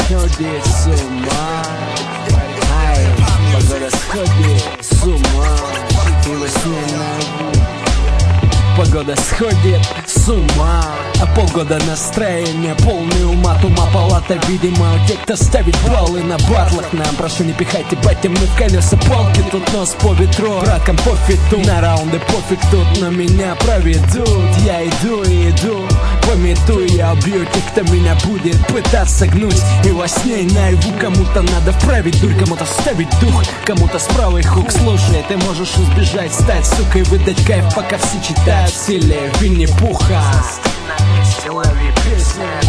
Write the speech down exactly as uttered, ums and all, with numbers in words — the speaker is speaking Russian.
сходит с ума. Ай, погода сходит с ума. И во сне наяву погода сходит с ума. А полгода настроение полный ума. Тума палата, видимо, у тех, кто ставит баллы на батлах. Нам прошу, не пихайте, батя, мы в колеса палки. Тут нос по ветру, раком по фиту. На раунды пофиг, тут на меня проведут. Я иду и иду, пометую, я убью тех, кто меня будет пытаться гнуть. И во сне и наяву кому-то надо вправить дурь, кому-то ставить дух, кому-то справа хук. Слушай, ты можешь избежать, стать сукой, выдать кайф, пока все читают в стиле Винни-Пуха. На месте лови песня.